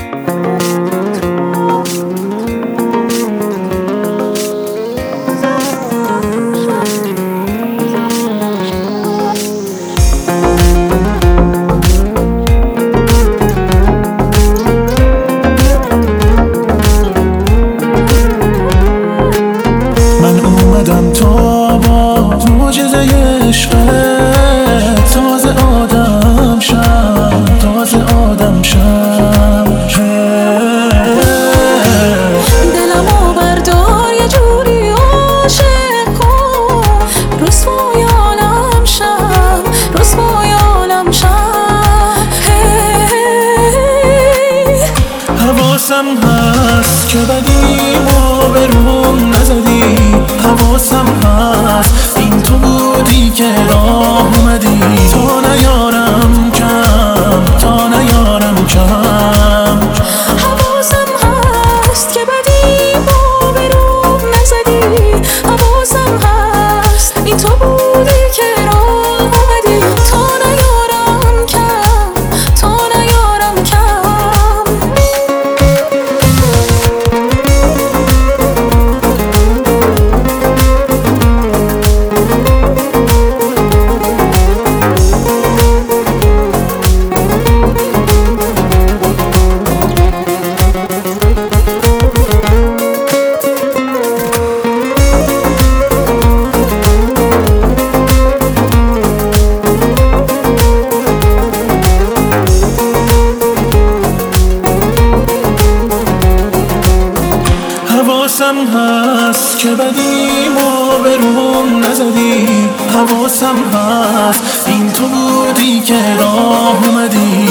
اومدم تا با معجزه عشقت تازه آدم شم، تازه آدم شم. دلمو بردار یه جوری عاشق کن، رسوای عالم شم، رسوای عالم شم. حواسم هست که بدیمو به روم نزدی، حواسم هست این تو بودی که راه اومدی. تا نیارم کم، تا نیارم کم. حواسم هست که بدیمو به روم نزدی، حواسم هست این تو بودی که راه اومدی. تا نیارم کم، تا نیارم کم. حواسم هست که بدیمو به روم نزدی، حواسم هست این تو بودی که راه اومدی.